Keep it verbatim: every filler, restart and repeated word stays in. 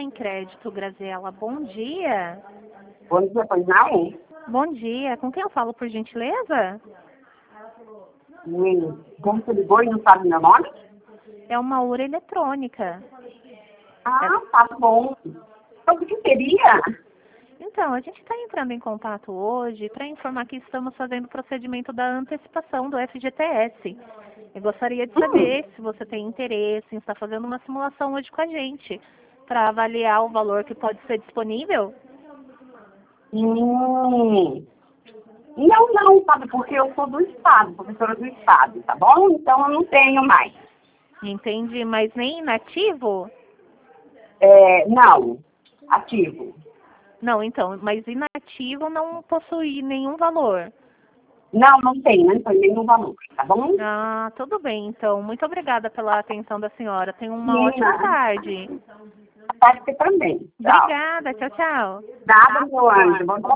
Sem Crédito, Graziela. Bom dia. Bom dia, pois não? Bom dia. Com quem eu falo, por gentileza? Hum, Como você ligou e não sabe meu nome? É uma URA eletrônica. Ah, tá bom. Sobre o que seria? Então, a gente está entrando em contato hoje para informar que estamos fazendo o procedimento da antecipação do F G T S. Eu gostaria de saber se você tem interesse em estar fazendo uma simulação hoje com a gente, para avaliar o valor que pode ser disponível. Hum, não, não, sabe, porque eu sou do Estado, professora do Estado, tá bom? Então eu não tenho mais. Entende? Mas nem inativo? É, não, ativo. Não, então, mas inativo não possui nenhum valor. Não, não tem, não tem nenhum valor, tá bom? Ah, tudo bem, então. Muito obrigada pela atenção da senhora. Tenha uma ótima Menina, tarde. pode ser também. Tchau. Obrigada. Tchau, tchau. Nada, meu anjo. Bom